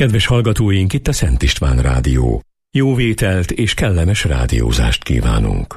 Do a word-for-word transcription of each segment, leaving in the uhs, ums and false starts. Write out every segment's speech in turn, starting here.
Kedves hallgatóink, itt a Szent István Rádió. Jó vételt és kellemes rádiózást kívánunk.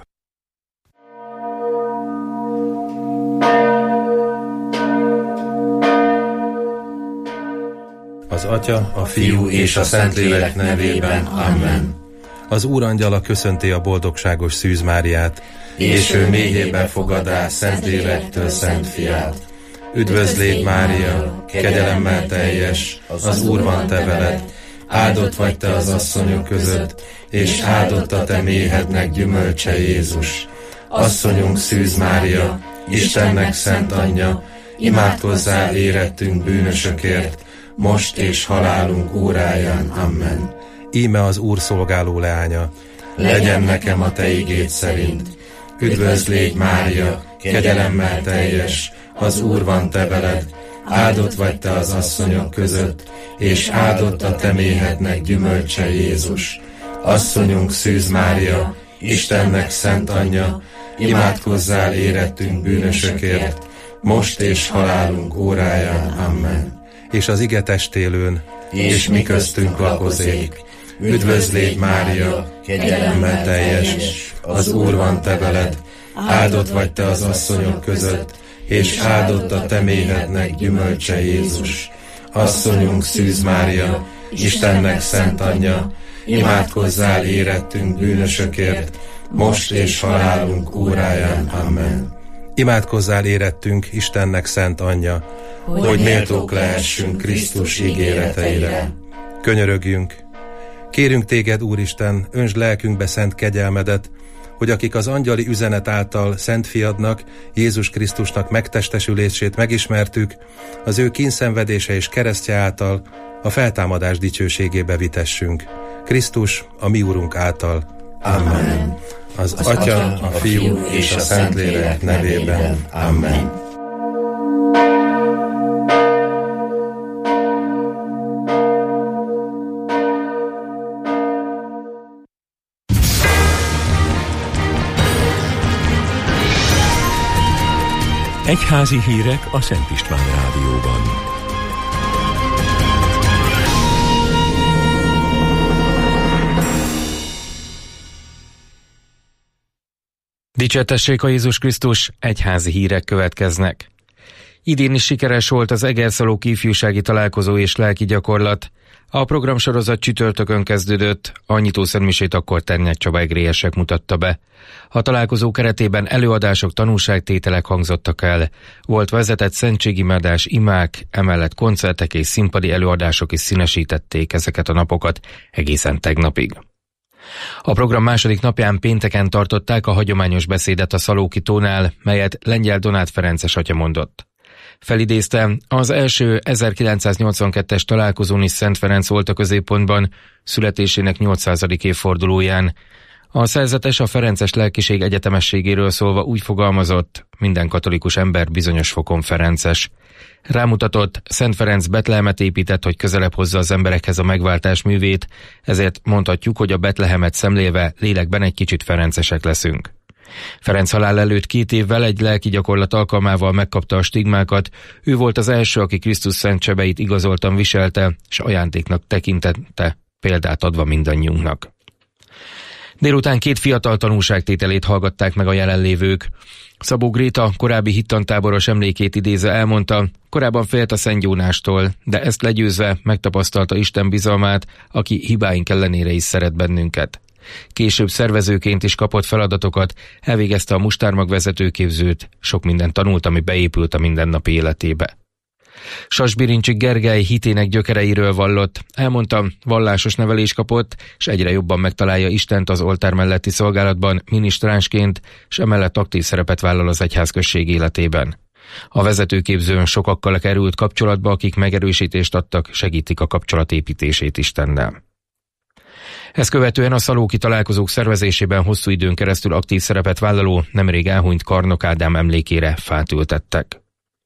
Az Atya, a Fiú és a Szentlélek nevében. Amen. Az Úrangyala köszönti a boldogságos Szűz Máriát, és ő mélyébe fogadá Szentlélektől Szent Fiát. Üdvözlégy Mária, kegyelemmel teljes, az Úr van te veled, áldott vagy te az asszonyok között, és áldott a te méhednek gyümölcse Jézus. Asszonyunk Szűz Mária, Istennek szent anyja, imádkozzál érettünk bűnösökért, most és halálunk óráján. Amen. Íme az Úr szolgáló leánya, legyen nekem a te igéd szerint. Üdvözlégy Mária, kegyelemmel teljes, az Úr van te veled, áldott vagy te az asszonyok között, és áldott a te méhednek gyümölcse Jézus. Asszonyunk Szűz Mária, Istennek szent anyja, imádkozzál érettünk bűnösökért, most és halálunk óráján. Amen. És az ige testélőn, és mi köztünk lakozék. Üdvözlégy Mária, kegyelemmel teljes, az Úr van te veled, áldott vagy te az asszonyok között, és áldott a te méhednek gyümölcse Jézus. Asszonyunk Szűz Mária, Istennek szent anyja, imádkozzál érettünk bűnösökért, most és halálunk óráján. Amen. Imádkozzál érettünk, Istennek szent anyja, hogy méltók lehessünk Krisztus ígéreteire. Könyörögjünk! Kérünk téged, Úristen, öntsd lelkünkbe szent kegyelmedet, hogy akik az angyali üzenet által Szent Fiadnak, Jézus Krisztusnak megtestesülését megismertük, az ő kínszenvedése és keresztje által a feltámadás dicsőségébe vitessünk. Krisztus, a mi Úrunk által. Amen. Az, az Atya, a Fiú és a Szentlélek nevében. Amen. Egyházi hírek a Szent István Rádióban. Dicsértessék a Jézus Krisztus, egyházi hírek következnek. Idén is sikeres volt az Egerszalóki ifjúsági találkozó és lelki gyakorlat. A programsorozat csütörtökön kezdődött, a nyitószentmisét akkor Ternyák Csaba egrélyesek mutatta be. A találkozó keretében előadások, tanúságtételek hangzottak el. Volt vezetett szentségimádás, imák, emellett koncertek és színpadi előadások is színesítették ezeket a napokat egészen tegnapig. A program második napján pénteken tartották a hagyományos beszédet a Szalóki tónál, melyet Lengyel Donát Ferences atya mondott. Felidézte, az első ezerkilencszáznyolcvankettes találkozón is Szent Ferenc volt a középpontban, születésének nyolcszázadik évfordulóján. A szerzetes a ferences lelkiség egyetemességéről szólva úgy fogalmazott, minden katolikus ember bizonyos fokon ferences. Rámutatott, Szent Ferenc Betlehemet épített, hogy közelebb hozza az emberekhez a megváltás művét, ezért mondhatjuk, hogy a Betlehemet szemlélve lélekben egy kicsit ferencesek leszünk. Ferenc halál előtt két évvel egy lelki gyakorlat alkalmával megkapta a stigmákat, ő volt az első, aki Krisztus szent sebeit igazoltan viselte, és ajándéknak tekintette, példát adva mindannyiunknak. Délután két fiatal tanúságtételét hallgatták meg a jelenlévők. Szabó Gréta korábbi hittantáboros emlékét idézve elmondta, korábban félt a Szent Jónástól, de ezt legyőzve megtapasztalta Isten bizalmát, aki hibáink ellenére is szeret bennünket. Később szervezőként is kapott feladatokat, elvégezte a mustármag vezetőképzőt, sok mindent tanult, ami beépült a mindennapi életébe. Sasbirincsi Gergely hitének gyökereiről vallott, elmondta, vallásos nevelést kapott, és egyre jobban megtalálja Istent az oltár melletti szolgálatban minisztránsként, és emellett aktív szerepet vállal az egyházközség életében. A vezetőképzőn sokakkal került kapcsolatba, akik megerősítést adtak, segítik a kapcsolatépítését Istennel. Ezt követően a szalóki találkozók szervezésében hosszú időn keresztül aktív szerepet vállaló, nemrég elhunyt Karnok Ádám emlékére fát ültettek.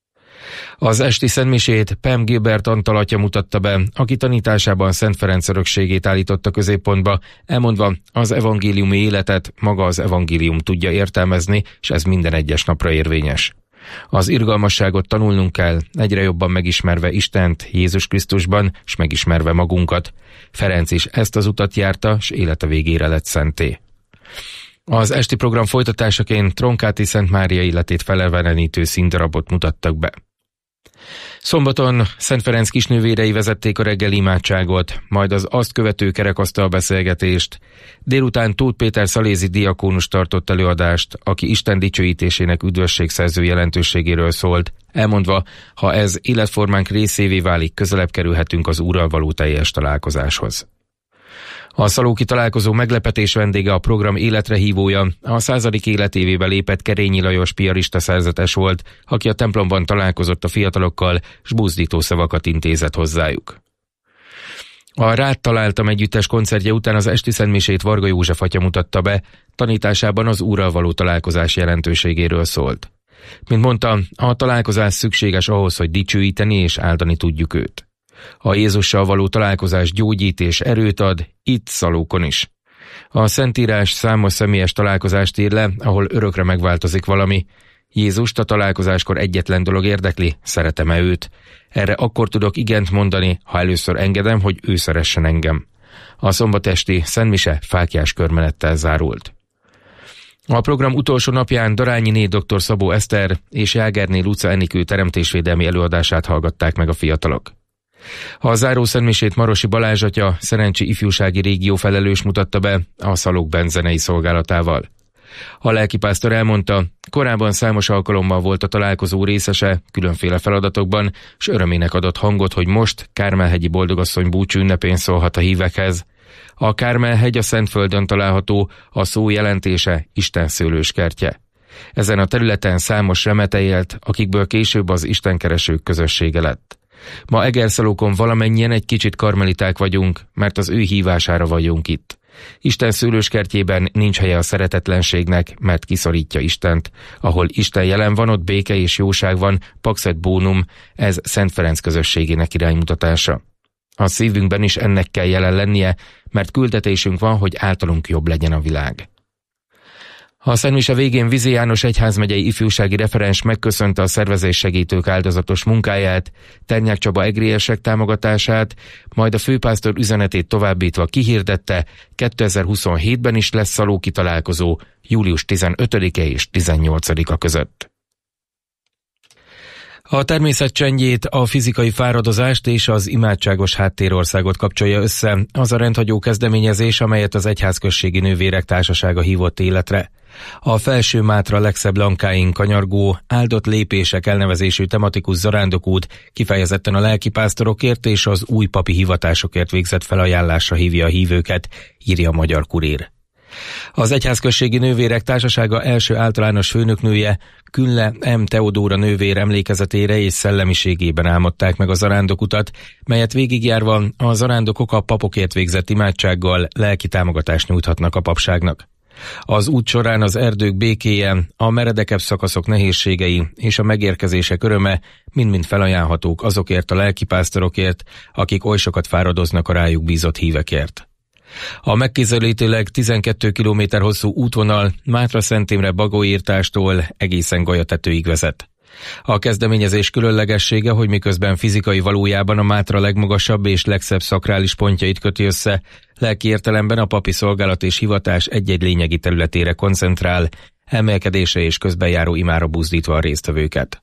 Az esti szentmisét Pem Gilbert Antal atya mutatta be, aki tanításában Szent Ferenc örökségét állította középpontba, elmondva, az evangéliumi életet maga az evangélium tudja értelmezni, és ez minden egyes napra érvényes. Az irgalmasságot tanulnunk kell, egyre jobban megismerve Istent Jézus Krisztusban, s megismerve magunkat. Ferenc is ezt az utat járta, s élete végére lett szenté. Az esti program folytatásaként Tronkáti Szent Mária életét felelevenítő színdarabot mutattak be. Szombaton Szent Ferenc kisnővérei vezették a reggeli imádságot, majd az azt követő kerekasztal beszélgetést. Délután Tóth Péter szalézi diakónus tartott előadást, aki Isten dicsőítésének üdvösségszerző jelentőségéről szólt, elmondva, ha ez életformánk részévé válik, közelebb kerülhetünk az Úrral való teljes találkozáshoz. A szalóki találkozó meglepetés vendége, a program életre hívója, a századik életévébe lépett Kerényi Lajos piarista szerzetes volt, aki a templomban találkozott a fiatalokkal, s buzdító szavakat intézett hozzájuk. A Rád találtam együttes koncertje után az esti szentmisét Varga József atya mutatta be, tanításában az Úrral való találkozás jelentőségéről szólt. Mint mondta, a találkozás szükséges ahhoz, hogy dicsőíteni és áldani tudjuk őt. A Jézussal való találkozás gyógyít és erőt ad, itt Szalókon is. A Szentírás számos személyes találkozást ír le, ahol örökre megváltozik valami. Jézust a találkozáskor egyetlen dolog érdekli, szeretem-e őt. Erre akkor tudok igent mondani, ha először engedem, hogy ő szeressen engem. A szombatesti szentmise fáklyás körmenettel zárult. A program utolsó napján Darányiné dr. Szabó Eszter és Jágerné Luca Enikő teremtésvédelmi előadását hallgatták meg a fiatalok. A záró szentmisét Marosi Balázs atya, Szerencsi ifjúsági régió felelős mutatta be a Szalók Band zenei szolgálatával. A lelkipásztor elmondta, korábban számos alkalommal volt a találkozó részese, különféle feladatokban, s örömének adott hangot, hogy most Kármelhegyi Boldogasszony búcsú ünnepén szólhat a hívekhez. A Kármelhegy a Szentföldön található, a szó jelentése Isten szőlőskertje. Ezen a területen számos remete élt, akikből később az istenkeresők közössége lett. Ma Egerszalókon valamennyien egy kicsit karmeliták vagyunk, mert az ő hívására vagyunk itt. Isten szőlőskertjében nincs helye a szeretetlenségnek, mert kiszorítja Istent. Ahol Isten jelen van, ott béke és jóság van, pax et bonum, ez Szent Ferenc közösségének iránymutatása. A szívünkben is ennek kell jelen lennie, mert küldetésünk van, hogy általunk jobb legyen a világ. A szentmise végén Vizi János egyházmegyei ifjúsági referens megköszönte a szervezés segítők áldozatos munkáját, Ternyák Csaba egriesek támogatását, majd a főpásztor üzenetét továbbítva kihirdette, kétezer-huszonhétben is lesz szalóki találkozó, július tizenötödike és tizennyolcadika között. A természet csendjét, a fizikai fáradozást és az imádságos háttérországot kapcsolja össze az a rendhagyó kezdeményezés, amelyet az Egyházközségi Nővérek Társasága hívott életre. A Felső Mátra legszebb lankáin kanyargó, áldott lépések elnevezésű tematikus zarándokút kifejezetten a lelkipásztorokért és az új papi hivatásokért végzett felajánlásra hívja a hívőket, írja a Magyar Kurér. Az Egyházközségi Nővérek Társasága első általános főnöknője, Künle M. Teodóra nővér emlékezetére és szellemiségében álmodták meg a zarándokutat, melyet végigjárva a zarándokok a papokért végzett imádsággal lelki támogatást nyújthatnak a papságnak. Az út során az erdők békéje, a meredekebb szakaszok nehézségei és a megérkezések öröme mind-mind felajánlhatók azokért a lelkipásztorokért, akik oly sokat fáradoznak a rájuk bízott hívekért. A megközelítőleg tizenkét kilométer hosszú útvonal Mátra-Szent Imre Bagolyirtástól egészen Galyatetőig vezet. A kezdeményezés különlegessége, hogy miközben fizikai valójában a Mátra legmagasabb és legszebb szakrális pontjait köti össze, lelki értelemben a papi szolgálat és hivatás egy-egy lényegi területére koncentrál, emelkedése és közbenjáró imára buzdítva a résztvevőket.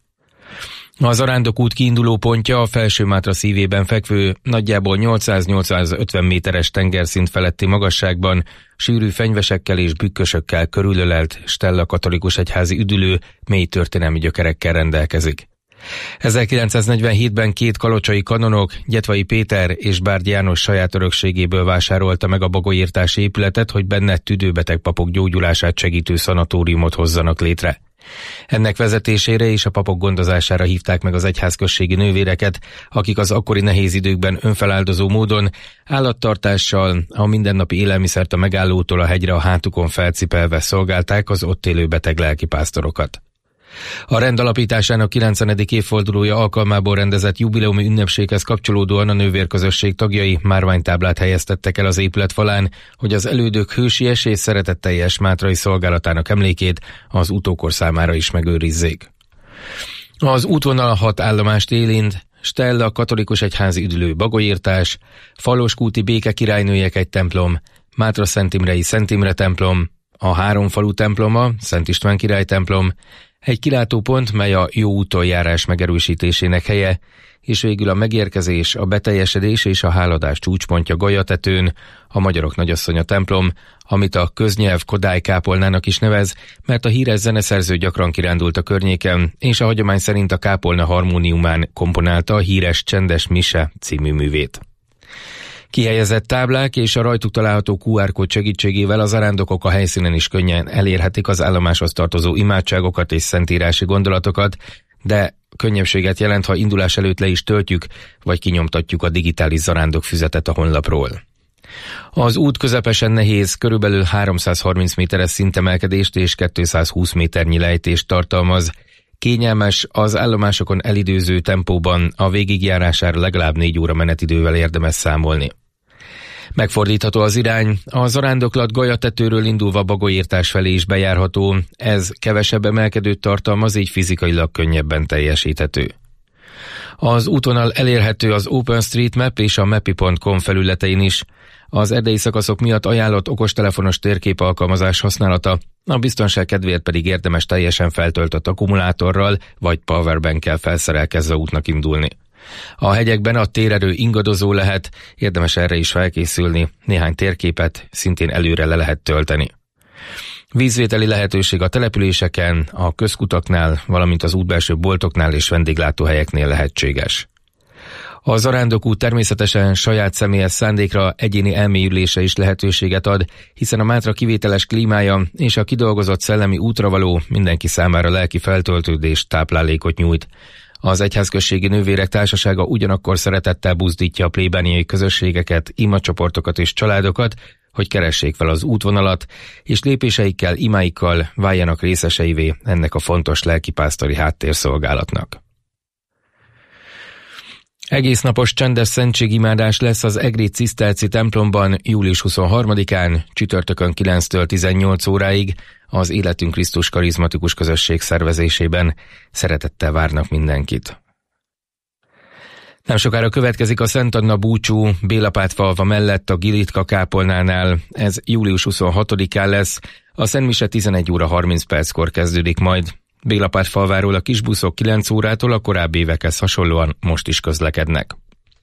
A zarándokút kiinduló pontja a Felső Mátra szívében fekvő, nagyjából nyolcszáz-nyolcszázötven méteres tengerszint feletti magasságban, sűrű fenyvesekkel és bükkösökkel körülölelt Stella katolikus egyházi üdülő, mély történelmi gyökerekkel rendelkezik. ezerkilencszáznegyvenhétben két kalocsai kanonok, Gyetvai Péter és Bárd János saját örökségéből vásárolta meg a bagolyirtási épületet, hogy benne tüdőbeteg papok gyógyulását segítő szanatóriumot hozzanak létre. Ennek vezetésére és a papok gondozására hívták meg az egyházközségi nővéreket, akik az akkori nehéz időkben önfeláldozó módon állattartással, a mindennapi élelmiszert a megállótól a hegyre a hátukon felcipelve szolgálták az ott élő beteg lelkipásztorokat. A rend alapításának kilencenedik évfordulója alkalmából rendezett jubileumi ünnepséghez kapcsolódóan a nővérközösség tagjai márványtáblát helyeztettek el az épület falán, hogy az elődök hősies és szeretetteljes mátrai szolgálatának emlékét az utókor számára is megőrizzék. Az útvonal hat állomást érint: Stella katolikus egyházi üdülő Bagolyirtás, Faloskúti Béke királynőjek egy templom, Mátraszenttimrei Szent Imre templom, a három falu temploma, Szent István király templom, egy kilátópont, mely a jó úton járás megerősítésének helye, és végül a megérkezés, a beteljesedés és a háladás csúcspontja Galyatetőn, a Magyarok Nagyasszonya templom, amit a köznyelv Kodály kápolnának is nevez, mert a híres zeneszerző gyakran kirándult a környéken, és a hagyomány szerint a kápolna harmóniumán komponálta a híres Csendes Mise című művét. Kihelyezett táblák és a rajtuk található kú er kód segítségével az zarándokok a helyszínen is könnyen elérhetik az állomáshoz tartozó imádságokat és szentírási gondolatokat, de könnyebbséget jelent, ha indulás előtt le is töltjük, vagy kinyomtatjuk a digitális zarándokfüzetet a honlapról. Az út közepesen nehéz, körülbelül háromszázharminc méteres szintemelkedést és kétszázhúsz méternyi lejtést tartalmaz. Kényelmes, az állomásokon elidőző tempóban, a végigjárására legalább négy óra menetidővel érdemes számolni. Megfordítható az irány, a zarándoklat Galyatetőről indulva Bagolyirtás felé is bejárható, ez kevesebb emelkedőt tartalmaz, így fizikailag könnyebben teljesíthető. Az útvonal elérhető az OpenStreetMap és a mapi pont com felületein is. Az erdei szakaszok miatt ajánlott okostelefonos térkép alkalmazás használata, a biztonság kedvéért pedig érdemes teljesen feltöltött akkumulátorral vagy powerbankkel felszerelkezve útnak indulni. A hegyekben a térerő ingadozó lehet, érdemes erre is felkészülni, néhány térképet szintén előre le lehet tölteni. Vízvételi lehetőség a településeken, a közkutaknál, valamint az útbelső boltoknál és vendéglátóhelyeknél lehetséges. A zarándokút természetesen saját személyes szándékra, egyéni elmélyülése is lehetőséget ad, hiszen a Mátra kivételes klímája és a kidolgozott szellemi útravaló mindenki számára lelki feltöltődést, táplálékot nyújt. Az egyházközségi nővérek társasága ugyanakkor szeretettel buzdítja a plébániai közösségeket, imacsoportokat és családokat, hogy keressék fel az útvonalat, és lépéseikkel, imáikkal váljanak részeseivé ennek a fontos lelkipásztori háttérszolgálatnak. Egésznapos csendes szentségimádás lesz az egri ciszterci templomban július huszonharmadikán, csütörtökön kilenctől tizennyolc óráig, az Életünk Krisztus karizmatikus közösség szervezésében. Szeretettel várnak mindenkit. Nem sokára következik a Szent Anna búcsú Bélapátfalva mellett a Gilitka kápolnánál. Ez július huszonhatodikán lesz, a szentmise tizenegy óra harminc perckor kezdődik majd. Bélapátfalváról a kisbuszok kilenc órától a korábbi évekhez hasonlóan most is közlekednek.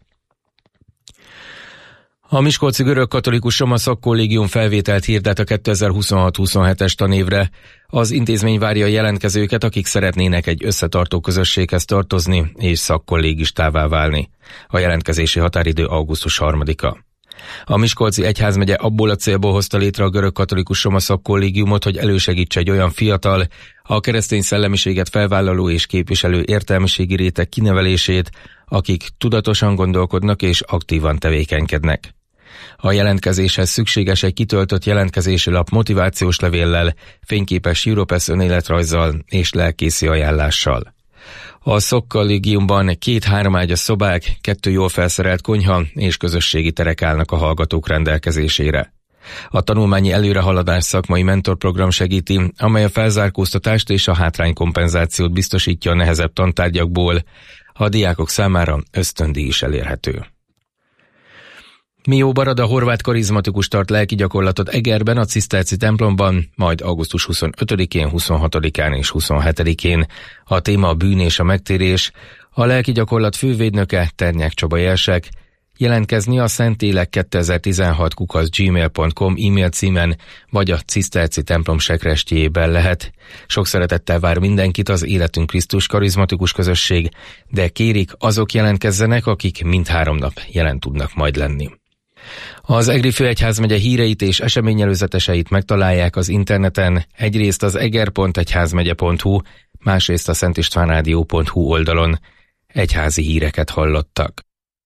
A Miskolci Görögkatolikus Roma Szakkollégium felvételt hirdet a kétezer-huszonhat huszonhetes tanévre. Az intézmény várja a jelentkezőket, akik szeretnének egy összetartó közösséghez tartozni és szakkollégistává válni. A jelentkezési határidő augusztus harmadika. A Miskolci Egyházmegye abból a célból hozta létre a Görögkatolikus Roma Szakkollégiumot, hogy elősegítse egy olyan fiatal, a keresztény szellemiséget felvállaló és képviselő értelmiségi réteg kinevelését, akik tudatosan gondolkodnak és aktívan tevékenykednek. A jelentkezéshez szükséges egy kitöltött jelentkezési lap motivációs levéllel, fényképes Europass önéletrajzzal és lelkészi ajánlással. A szakkollégiumban két háromágyas szobák, kettő jól felszerelt konyha és közösségi terek állnak a hallgatók rendelkezésére. A tanulmányi előrehaladás szakmai mentorprogram segíti, amely a felzárkóztatást és a hátránykompenzációt biztosítja a nehezebb tantárgyakból. A diákok számára ösztöndíj is elérhető. Mió Barada horvát karizmatikus tart lelki gyakorlatot Egerben, a ciszterci templomban, majd augusztus huszonötödikén, huszonhatodikán és huszonhetedikén. A téma a bűn és a megtérés. A lelki gyakorlat fővédnöke Ternyák Csaba Jersek. Jelentkezni a szentélek kétezer-tizenhat kukac gmail pont com e-mail címen, vagy a ciszterci templom sekrestjében lehet. Sok szeretettel vár mindenkit az Életünk Krisztus karizmatikus közösség, de kérik, azok jelentkezzenek, akik mindhárom nap jelen tudnak majd lenni. Az Egri Főegyházmegye híreit és eseményelőzeteseit megtalálják az interneten, egyrészt az eger pont egyházmegye pont hu, másrészt a szentistvánrádió pont hu oldalon. Egyházi híreket hallottak.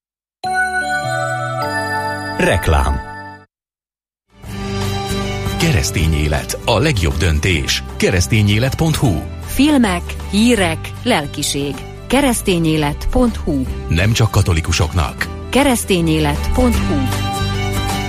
Reklám. Keresztény élet, a legjobb döntés. keresztényélet pont hu. Filmek, hírek, lelkiség. keresztényélet pont hu. Nem csak katolikusoknak. keresztényélet pont hu.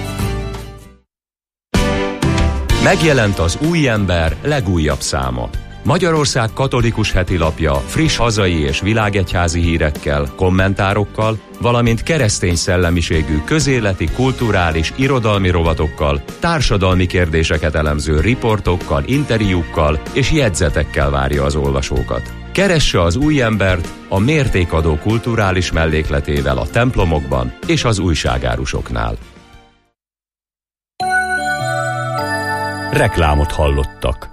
Megjelent az Új Ember legújabb száma. Magyarország katolikus hetilapja friss hazai és világegyházi hírekkel, kommentárokkal, valamint keresztény szellemiségű közéleti, kulturális, irodalmi rovatokkal, társadalmi kérdéseket elemző riportokkal, interjúkkal és jegyzetekkel várja az olvasókat. Keresse az új embert a mértékadó kulturális mellékletével a templomokban és az újságárusoknál. Reklámot hallottak.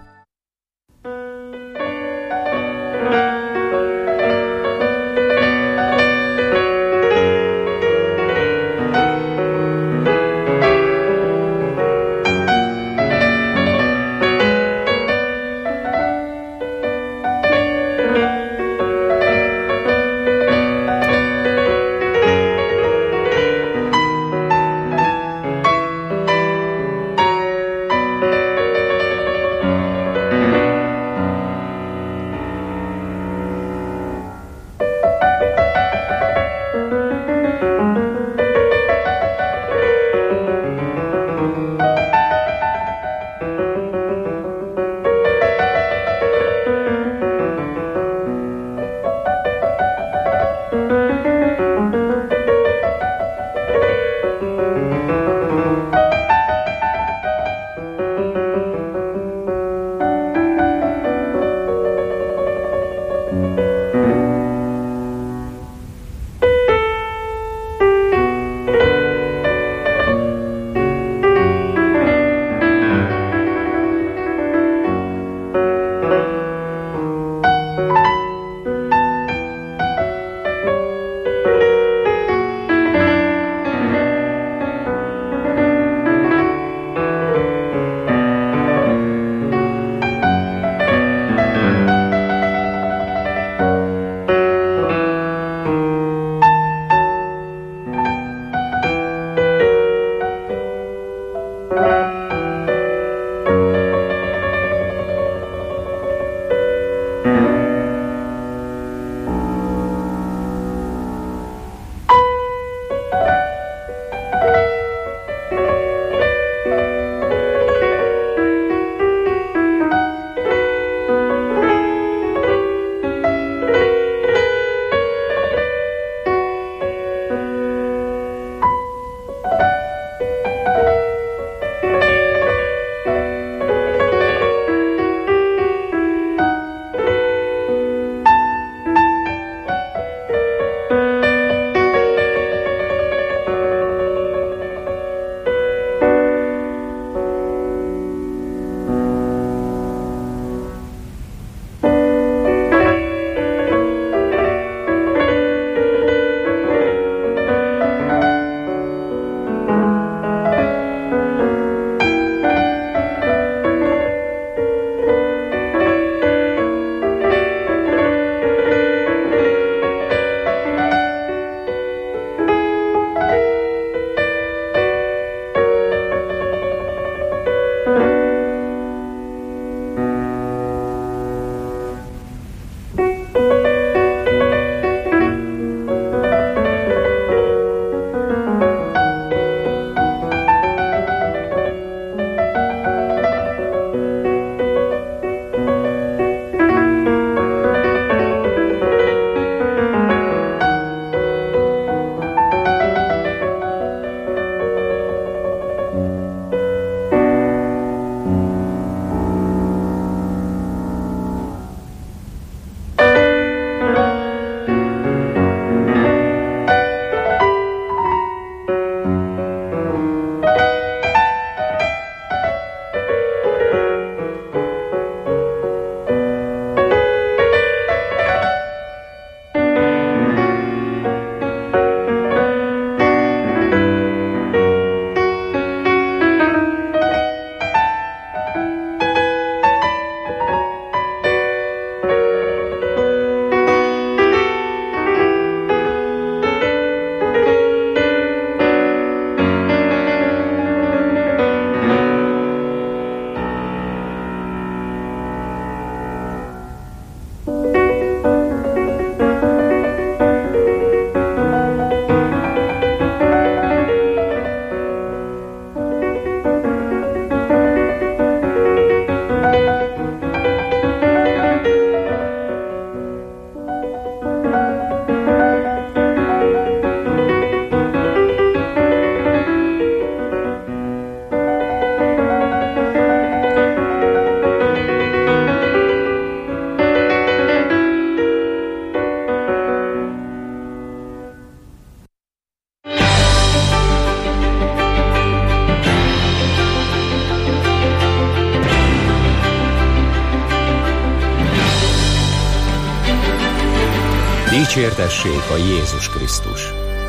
Dicsértessék a Jézus Krisztus!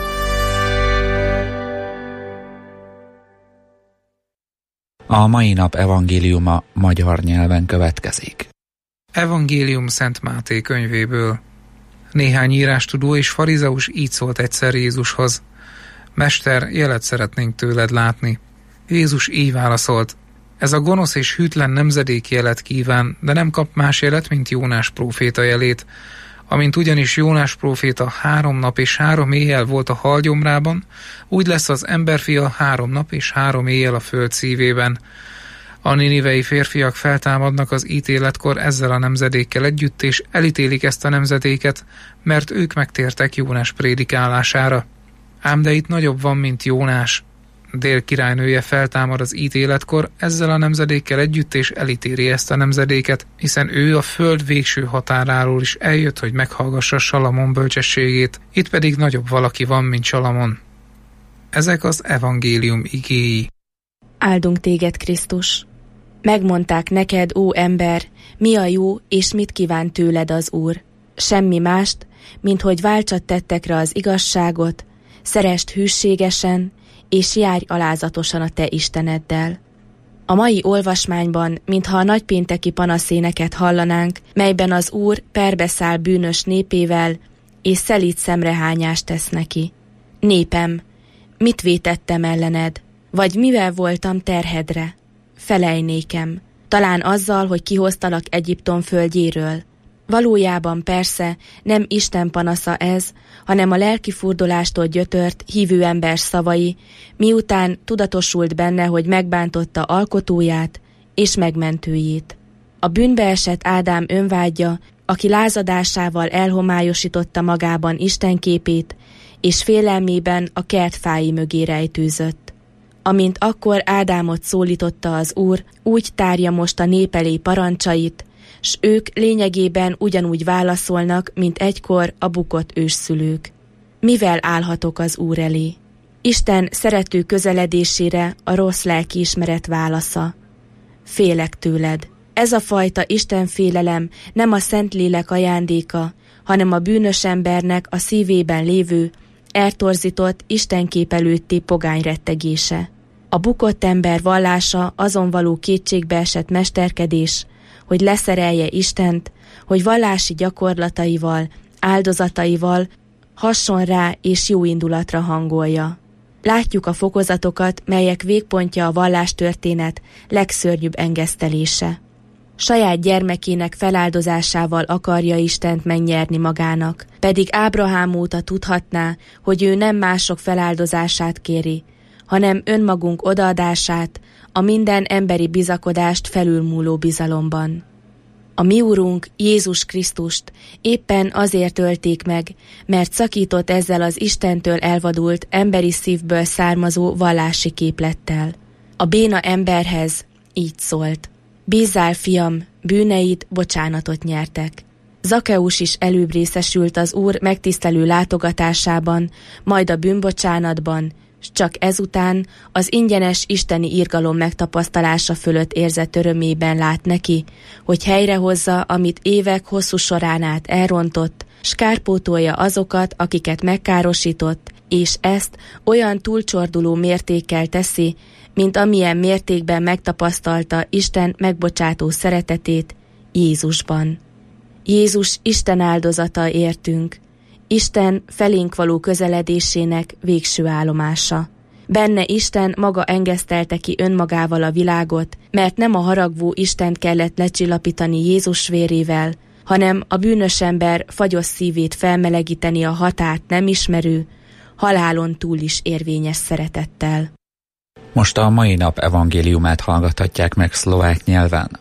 A mai nap evangéliuma magyar nyelven következik. Evangélium Szent Máté könyvéből. Néhány írástudó és farizeus így szólt egyszer Jézushoz: Mester, jelet szeretnénk tőled látni. Jézus így válaszolt: Ez a gonosz és hűtlen nemzedék jelet kíván, de nem kap más jelet, mint Jónás próféta jelét. Amint ugyanis Jónás próféta három nap és három éjjel volt a halgyomrában, úgy lesz az emberfia három nap és három éjjel a föld szívében. A ninivei férfiak feltámadnak az ítéletkor ezzel a nemzedékkel együtt, és elítélik ezt a nemzedéket, mert ők megtértek Jónás prédikálására. Ám de itt nagyobb van, mint Jónás. Dél királynője feltámad az ítéletkor ezzel a nemzedékkel együtt, és elítéli ezt a nemzedéket, hiszen ő a föld végső határáról is eljött, hogy meghallgassa Salamon bölcsességét, itt pedig nagyobb valaki van, mint Salamon. Ezek az evangélium igéi. Áldunk téged, Krisztus! Megmondták neked, ó ember, mi a jó, és mit kíván tőled az Úr. Semmi mást, mint hogy váltsad tettekre az igazságot, szeresd hűségesen, és járj alázatosan a te Isteneddel. A mai olvasmányban, mintha a nagypénteki panaszéneket hallanánk, melyben az Úr perbeszáll bűnös népével, és szelíd szemrehányást tesz neki. Népem, mit vétettem ellened? Vagy mivel voltam terhedre? Felejj nékem, talán azzal, hogy kihoztalak Egyiptom földjéről. Valójában persze nem Isten panasza ez, hanem a lelki furdalástól gyötört hívő ember szavai, miután tudatosult benne, hogy megbántotta alkotóját és megmentőjét. A bűnbe esett Ádám önvágya, aki lázadásával elhomályosította magában Isten képét, és félelmében a kert fái mögé rejtőzött. Amint akkor Ádámot szólította az Úr, úgy tárja most a nép elé parancsait, s ők lényegében ugyanúgy válaszolnak, mint egykor a bukott ősszülők. Mivel állhatok az Úr elé? Isten szerető közeledésére a rossz lelkiismeret válasza. Félek tőled. Ez a fajta Istenfélelem nem a Szentlélek ajándéka, hanem a bűnös embernek a szívében lévő, eltorzított, Istenkép előtti pogányrettegése. A bukott ember vallása azon való kétségbeesett mesterkedés, hogy leszerelje Istent, hogy vallási gyakorlataival, áldozataival hasson rá és jó indulatra hangolja. Látjuk a fokozatokat, melyek végpontja a vallástörténet legszörnyűbb engesztelése. Saját gyermekének feláldozásával akarja Istent megnyerni magának, pedig Ábrahám óta tudhatná, hogy ő nem mások feláldozását kéri, hanem önmagunk odaadását, a minden emberi bizakodást felülmúló bizalomban. A mi Urunk, Jézus Krisztust éppen azért ölték meg, mert szakított ezzel az Istentől elvadult, emberi szívből származó vallási képlettel. A béna emberhez így szólt: Bízzál, fiam, bűneid bocsánatot nyertek. Zakeus is előbb részesült az Úr megtisztelő látogatásában, majd a bűnbocsánatban, s csak ezután az ingyenes isteni irgalom megtapasztalása fölött érzett örömében lát neki, hogy helyrehozza, amit évek hosszú során át elrontott, s kárpótolja azokat, akiket megkárosított, és ezt olyan túlcsorduló mértékkel teszi, mint amilyen mértékben megtapasztalta Isten megbocsátó szeretetét Jézusban. Jézus Isten áldozata értünk, Isten felénk való közeledésének végső állomása. Benne Isten maga engesztelte ki önmagával a világot, mert nem a haragvó Istent kellett lecsillapítani Jézus vérével, hanem a bűnös ember fagyos szívét felmelegíteni a határt nem ismerő, halálon túl is érvényes szeretettel. Most a mai nap evangéliumát hallgathatják meg szlovák nyelven.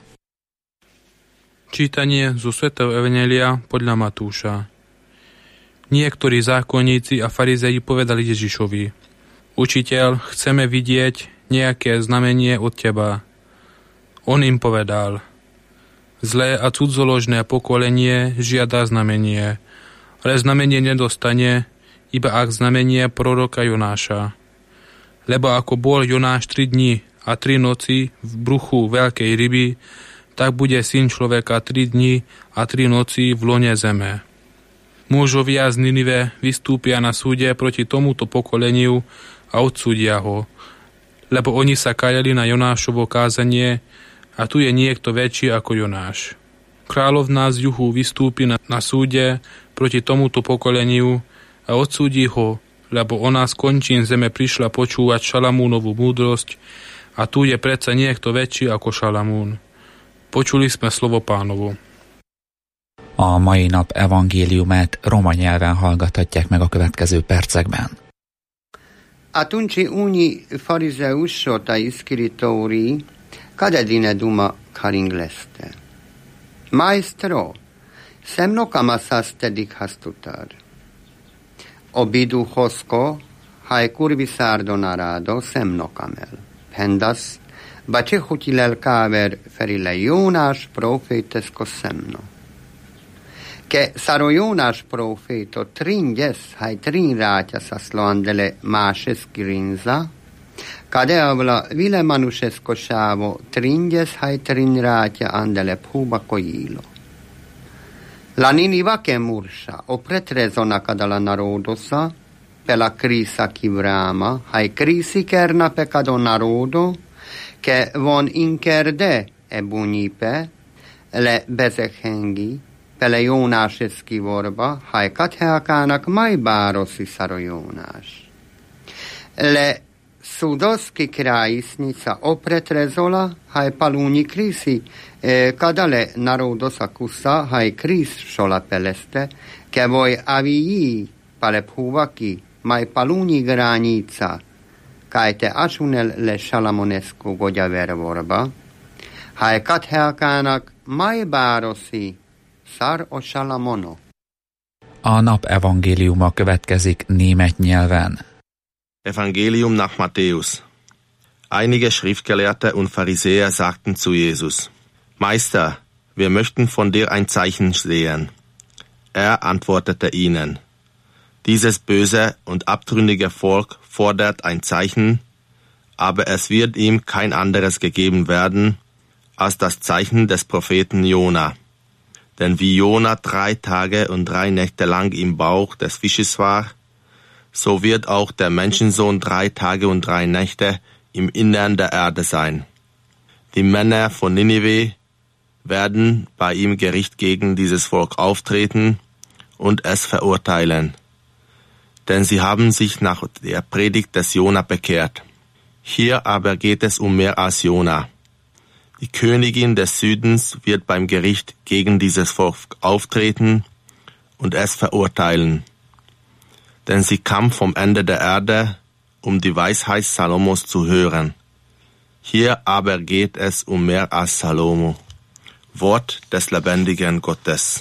Čítanie zo svätého evanjelia podľa Matúša. Niektorí zákonníci a farizei povedali Ježišovi: Učiteľ, chceme vidieť nejaké znamenie od teba. On im povedal: Zlé a cudzoložné pokolenie žiada znamenie, ale znamenie nedostane, iba ak znamenie proroka Jonáša. Lebo ako bol Jonáš tri dni a tri noci v bruchu veľkej ryby, tak bude Syn človeka tri dni a tri noci v lone zeme. Mužovia z Ninive vystúpia na súde proti tomuto pokoleniu a odsúdia ho, lebo oni sa kajali na Jonášovo kázanie a tu je niekto väčší ako Jonáš. Kráľovná z juhu vystúpi na, na súde proti tomuto pokoleniu a odsúdi ho, lebo ona z končín zeme prišla počúvať Šalamúnovú múdrosť a tu je predsa niekto väčší ako Šalamún. Počuli sme slovo Pánovo. A mai nap evangéliumát roma nyelven hallgathatják meg a következő percekben. Atunci unii farizeusot ai scrittori cadedine duma caringleste. Maestro, semnokam asaste dikhastutar. Obidu hosko, hai curvi sardo narado semnokamel. Pendas, bace hutilel kaver ferile Jónás profétesko semno. Che saro Jónás proféto tringyes, hai trin rátyas asloandele máses grinza, kade avla vile manusesko sávo tringyes, hai trin rátya andele púba kojilo. La Niniva che mursa, o pretrezona kadala narodosa, per la crisa kivrama, hai crisi kerna pecado narodo, che von inkerde e bunyipe, le bezekhengi, pele Jónás eszkivorba, haj katheakának maj bároszi szaro Jónás. Le sudoski krajisnica opretrezola, haj palúni krisi, eh, kadale narodosa kusa, haj kris sola peleste, ke voj aviji pale phuvaki, maj palúni granica, kajte asunel le Salamonesku godja vervorba, haj katheakának maj bároszi Szar o Salamono. A nap evangéliuma következik német nyelven. Evangelium nach Matthäus. Einige Schriftgelehrte und Pharisäer sagten zu Jesus: Meister, wir möchten von dir ein Zeichen sehen. Er antwortete ihnen: Dieses böse und abtrünnige Volk fordert ein Zeichen, aber es wird ihm kein anderes gegeben werden als das Zeichen des Propheten Jona. Denn wie Jona drei Tage und drei Nächte lang im Bauch des Fisches war, so wird auch der Menschensohn drei Tage und drei Nächte im Innern der Erde sein. Die Männer von Ninive werden bei ihm Gericht gegen dieses Volk auftreten und es verurteilen. Denn sie haben sich nach der Predigt des Jona bekehrt. Hier aber geht es um mehr als Jona. Die Königin des Südens wird beim Gericht gegen dieses Volk auftreten und es verurteilen. Denn sie kam vom Ende der Erde, um die Weisheit Salomos zu hören. Hier aber geht es um mehr als Salomo. Wort des lebendigen Gottes.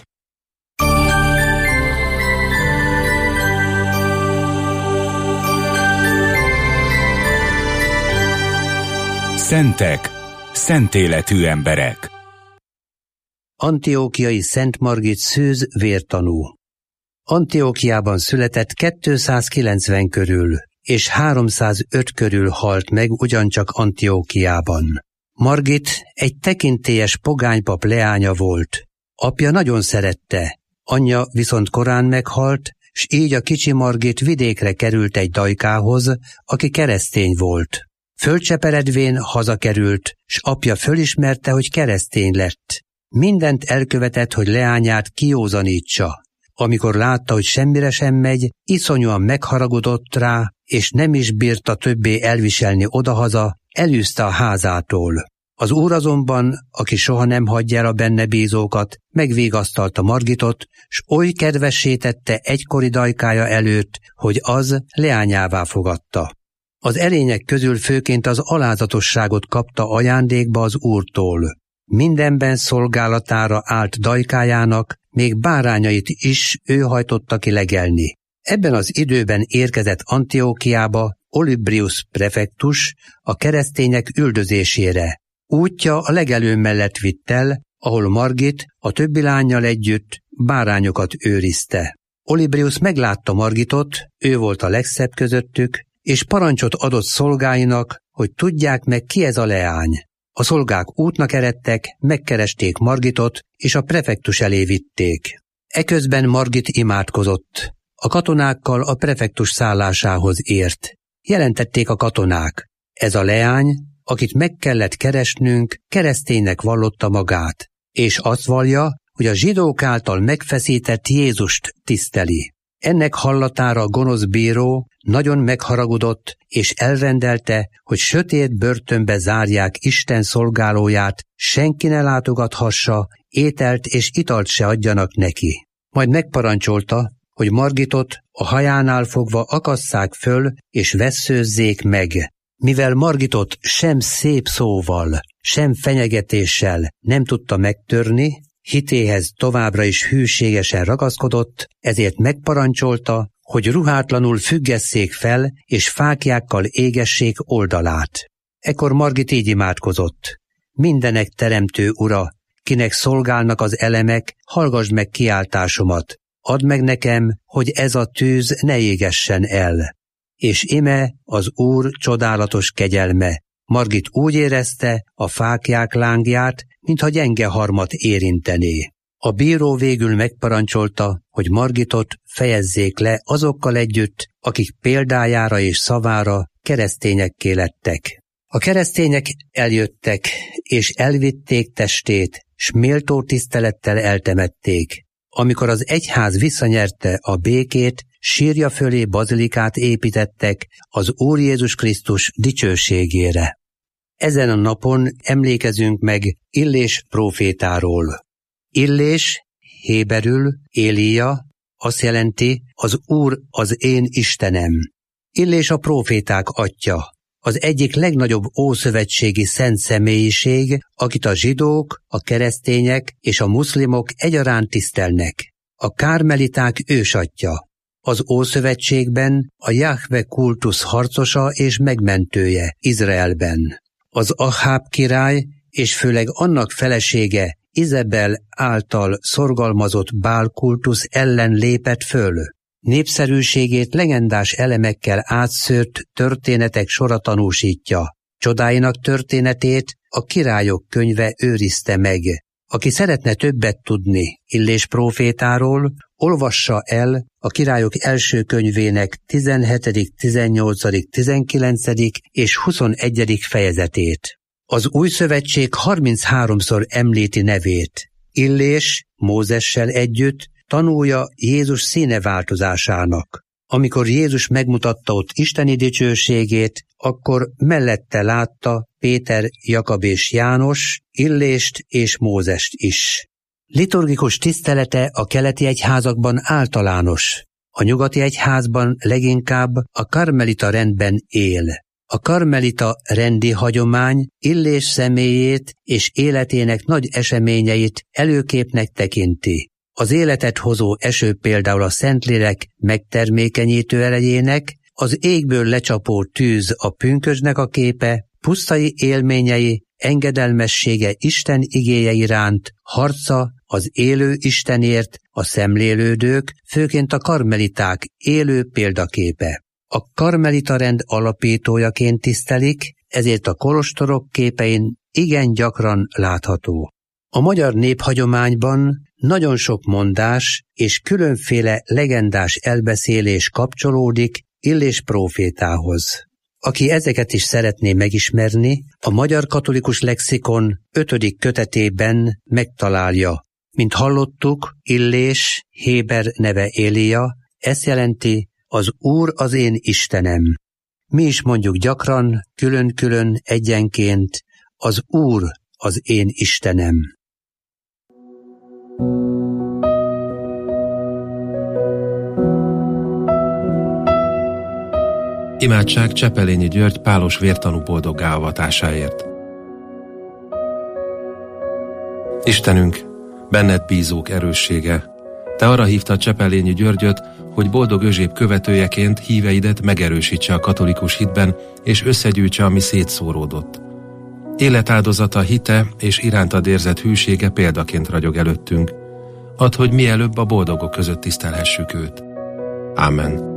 Szentek, szent életű emberek. Antiochiai Szent Margit Szűz vértanú. Antiochiában született kétszázkilencven körül, és háromszázöt körül halt meg ugyancsak Antiochiában. Margit egy tekintélyes pogánypap leánya volt. Apja nagyon szerette, anyja viszont korán meghalt, s így a kicsi Margit vidékre került egy dajkához, aki keresztény volt. Fölcseperedvén hazakerült, s apja fölismerte, hogy keresztény lett. Mindent elkövetett, hogy leányát kiózanítsa. Amikor látta, hogy semmire sem megy, iszonyúan megharagudott rá, és nem is bírta többé elviselni odahaza, elűzte a házától. Az úr azonban, aki soha nem hagyja el a benne bízókat, megvégasztalta Margitot, s oly kedvessé tette egykori dajkája előtt, hogy az leányává fogadta. Az erények közül főként az alázatosságot kapta ajándékba az úrtól. Mindenben szolgálatára állt dajkájának, még bárányait is ő hajtotta ki legelni. Ebben az időben érkezett Antiochiába Olybrius prefektus a keresztények üldözésére. Útja a legelő mellett vitt el, ahol Margit a többi lánnyal együtt bárányokat őrizte. Olybrius meglátta Margitot, ő volt a legszebb közöttük, és parancsot adott szolgáinak, hogy tudják meg, ki ez a leány. A szolgák útnak eredtek, megkeresték Margitot, és a prefektus elé vitték. Eközben Margit imádkozott. A katonákkal a prefektus szállásához ért. Jelentették a katonák. Ez a leány, akit meg kellett keresnünk, kereszténynek vallotta magát, és azt vallja, hogy a zsidók által megfeszített Jézust tiszteli. Ennek hallatára a gonosz bíró nagyon megharagudott, és elrendelte, hogy sötét börtönbe zárják Isten szolgálóját, senki ne látogathassa, ételt és italt se adjanak neki. Majd megparancsolta, hogy Margitot a hajánál fogva akasszák föl, és vesszőzzék meg. Mivel Margitot sem szép szóval, sem fenyegetéssel nem tudta megtörni, hitéhez továbbra is hűségesen ragaszkodott, ezért megparancsolta, hogy ruhátlanul függesszék fel, és fáklyákkal égessék oldalát. Ekkor Margit így imádkozott: mindenek teremtő Ura, kinek szolgálnak az elemek, hallgasd meg kiáltásomat, add meg nekem, hogy ez a tűz ne égessen el. És ime az Úr csodálatos kegyelme. Margit úgy érezte a fáklyák lángját, mintha gyenge harmat érintené. A bíró végül megparancsolta, hogy Margitot fejezzék le azokkal együtt, akik példájára és szavára keresztényekké lettek. A keresztények eljöttek, és elvitték testét, s méltó tisztelettel eltemették. Amikor az egyház visszanyerte a békét, sírja fölé bazilikát építettek az Úr Jézus Krisztus dicsőségére. Ezen a napon emlékezünk meg Illés prófétáról. Illés, héberül, Élia, azt jelenti, az Úr az én Istenem. Illés a próféták atya, az egyik legnagyobb ószövetségi szent személyiség, akit a zsidók, a keresztények és a muszlimok egyaránt tisztelnek. A kármeliták ősatja. Az Ószövetségben a Jahve kultusz harcosa és megmentője Izraelben. Az Aháb király és főleg annak felesége Izebel által szorgalmazott Bál kultusz ellen lépett föl. Népszerűségét legendás elemekkel átszőtt történetek sora tanúsítja. Csodáinak történetét a Királyok könyve őrizte meg. Aki szeretne többet tudni Illés prófétáról, olvassa el a Királyok első könyvének tizenhetedik, tizennyolcadik, tizenkilencedik és huszonegyedik fejezetét. Az Új Szövetség harmincháromszor említi nevét. Illés Mózessel együtt tanulja Jézus színeváltozásának. Amikor Jézus megmutatta ott isteni dicsőségét, akkor mellette látta Péter, Jakab és János, Illést és Mózest is. Liturgikus tisztelete a keleti egyházakban általános, a nyugati egyházban leginkább a karmelita rendben él. A karmelita rendi hagyomány Illés személyét és életének nagy eseményeit előképnek tekinti. Az életet hozó eső például a Szentlélek megtermékenyítő erejének, az égből lecsapó tűz a pünkösdnek a képe, pusztai élményei, engedelmessége Isten igéje iránt, harca az élő Istenért, a szemlélődők, főként a karmeliták élő példaképe. A karmelita rend alapítójaként tisztelik, ezért a kolostorok képein igen gyakran látható. A magyar néphagyományban nagyon sok mondás és különféle legendás elbeszélés kapcsolódik Illés prófétához. Aki ezeket is szeretné megismerni, a Magyar Katolikus Lexikon ötödik kötetében megtalálja. Mint hallottuk, Illés, héber neve Élia, ezt jelenti, az Úr az én Istenem. Mi is mondjuk gyakran, külön-külön, egyenként, az Úr az én Istenem. Imádság Csepelényi György pálos vértanú boldoggá avatásáért. Istenünk, benned bízók erőssége, te arra hívtad Csepelényi Györgyöt, hogy boldog özséb követőjeként híveidet megerősítse a katolikus hitben, és összegyűjtse, ami szétszóródott. Életáldozata, hite és irántad érzett hűsége példaként ragyog előttünk. Add, hogy mielőbb a boldogok között tisztelhessük őt. Ámen.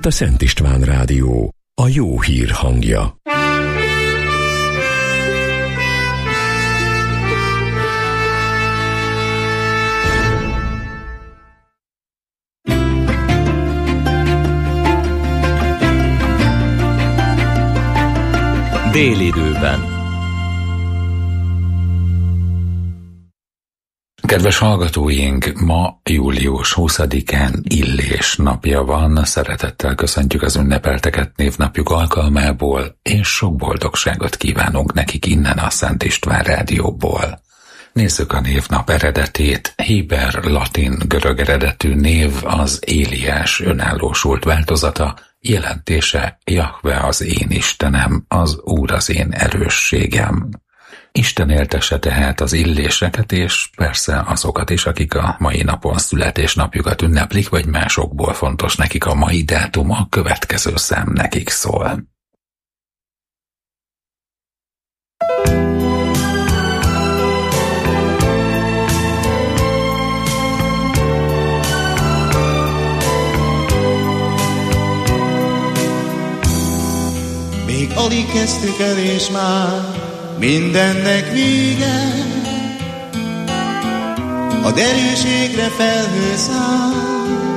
Itt a Szent István Rádió, a jó hír hangja. Délidőben. Kedves hallgatóink, ma július huszadikán Illés napja van, szeretettel köszöntjük az ünnepelteket névnapjuk alkalmából, és sok boldogságot kívánunk nekik innen a Szent István Rádióból. Nézzük a névnap eredetét. Héber, latin, görög eredetű név az Éliás önállósult változata, jelentése Jahve az én Istenem, az Úr az én erősségem. Isten éltesse tehát az illéseket, és persze azokat is, akik a mai napon születésnapjukat ünneplik, vagy másokból fontos nekik a mai dátum, a következő szám nekik szól. Még alig kezdtük el, és már mindennek vége. A derűségre felhő száll,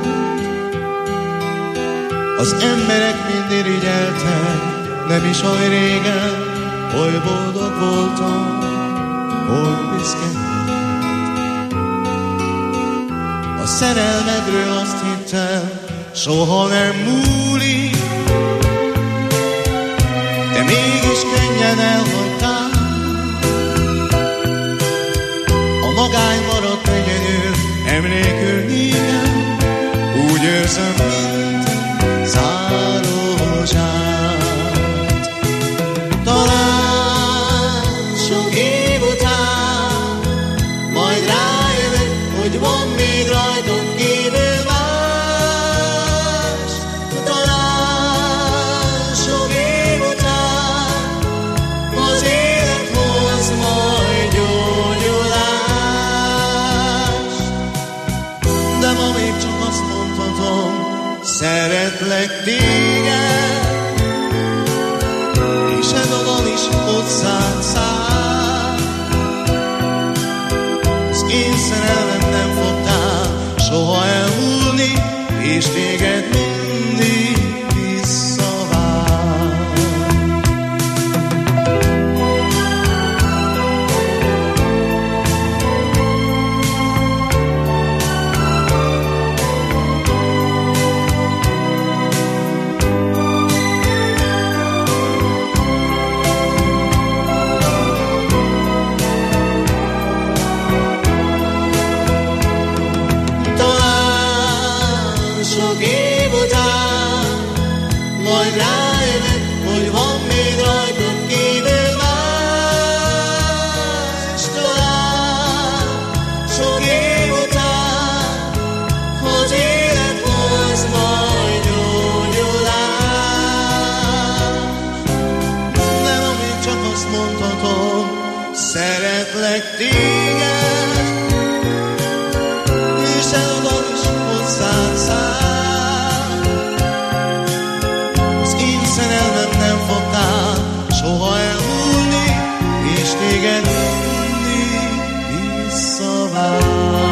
az emberek mind irigyeltek, nem is oly régen, oly boldog voltam, oly büszke. A szerelmedről azt hittem, soha nem múlik, de mégis könnyen elhagytál. A magány maradt egyedül, emlékül nékem, úgy érzem, mint zárózsát. Talán sok év után majd rájövök, hogy van még rajtad kívül más. Talán sok év után az élet hoz majd gyógyulást. De ma még csak azt mondhatom, szeretlek téged, és ez a dal is hozzád száll. Az én szerelmem nem fogtál soha elmúlni, és téged mindig visszavár. Talán sok év után majd rájövök, hogy van még rajtad kívül más. Talán sok év után az élet hoz majd gyógyulást. Nem, amíg csak azt mondhatom, szeretlek téged, és eladom is hozzád száll. Az én szerelmem nem fogtál soha elmúlni, és téged mindig visszavár.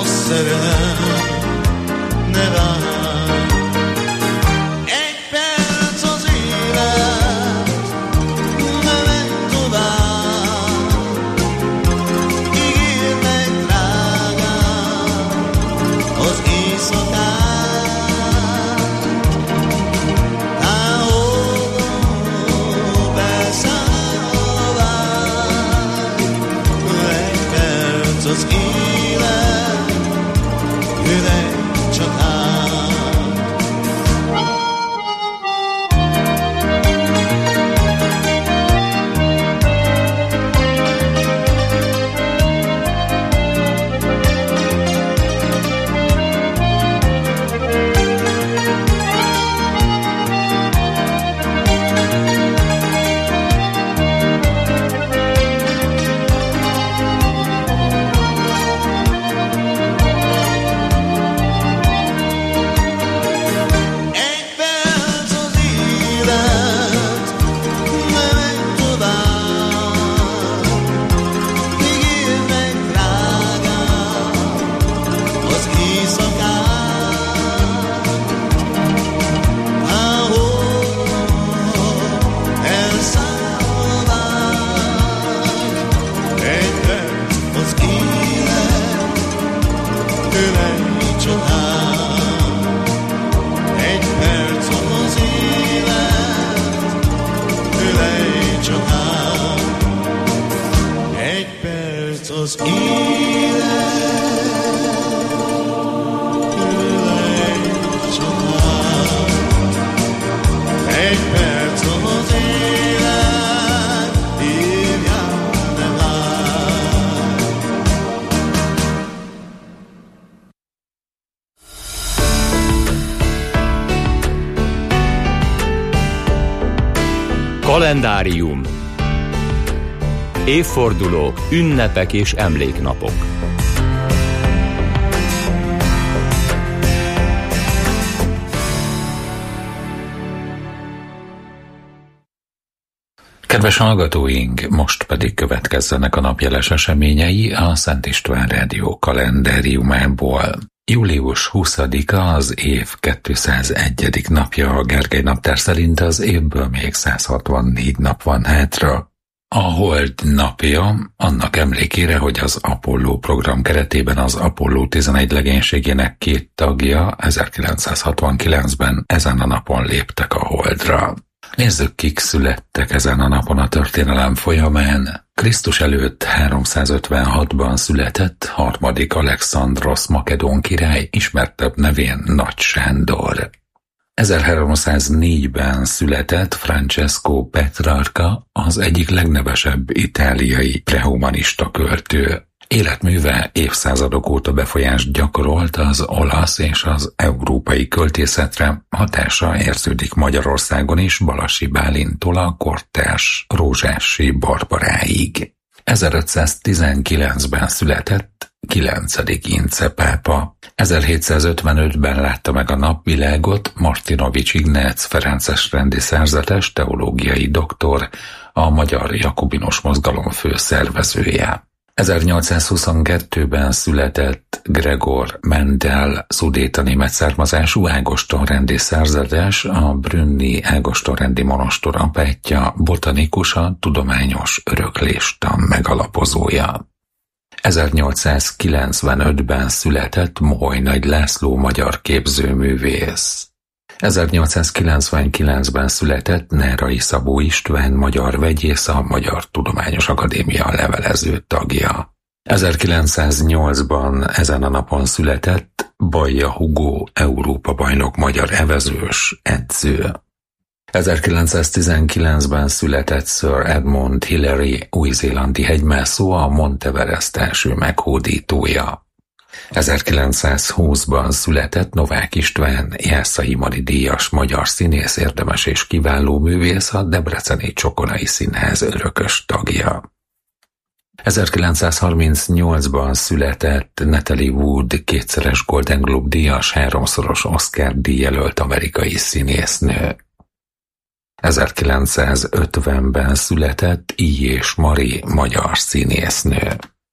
szerelem, ne várj. Egy perc az élet, ne menj tovább. Ígérd meg, drágám, az éjszakát. Az élet, jöjj csak át. Az élet, jöjj csak át. Egy perc az élet, hívjál, ne várj. Kalendárium. Évfordulók, ünnepek és emléknapok. Kedves hallgatóink, most pedig következzenek a napjeles eseményei a Szent István Rádió kalendáriumából. július huszadika az év kétszázegyedik napja, a Gergely naptár szerint az évből még száz hatvannégy nap van hátra. A Hold napja annak emlékére, hogy az Apollo program keretében az Apollo tizenegy legénységének két tagja ezerkilencszázhatvankilencben ezen a napon léptek a Holdra. Nézzük, kik születtek ezen a napon a történelem folyamán. Krisztus előtt háromszázötvenhatban született harmadik Alexandrosz makedón király, ismertebb nevén Nagy Sándor. ezerháromszáznégyben született Francesco Petrarca, az egyik legnevesebb itáliai prehumanista költő. Életműve évszázadok óta befolyást gyakorolt az olasz és az európai költészetre, hatása érződik Magyarországon is Balassi Bálintól a kortárs Rózsássy Barbaráig. ezerötszáztizenkilencben született kilencedik Ince pápa. ezerhétszázötvenötben látta meg a napvilágot Martinovics Ignác ferences rendi szerzetes teológiai doktor, a Magyar Jakobinus Mozgalom főszervezője. ezernyolcszázhuszonkettőben született Gregor Mendel, szudéta német származású ágostonrendi szerzetes, a brünni ágostonrendi monostor apátja, botanikus, a tudományos örökléstan megalapozója. ezernyolcszázkilencvenötben született Moholy Nagy László magyar képzőművész. ezernyolcszázkilencvenkilencben született Nárai Szabó István magyar vegyész, a Magyar Tudományos Akadémia levelező tagja. ezerkilencszáznyolcban ezen a napon született Bajja Hugo Európa-bajnok magyar evezős edző. ezerkilencszáztizenkilencben született Sir Edmund Hillary, új-zélandi hegymászó, a Monteverest első meghódítója. ezerkilencszázhúszban született Novák István, Jászai Mari díjas magyar színész, érdemes és kiváló művész, a Debreceni Csokonai Színház örökös tagja. ezerkilencszázharmincnyolcban született Natalie Wood, kétszeres Golden Globe díjas, háromszoros Oscar díjjelölt amerikai színésznő. ezerkilencszázötvenben született Illyés Mari, magyar színésznő.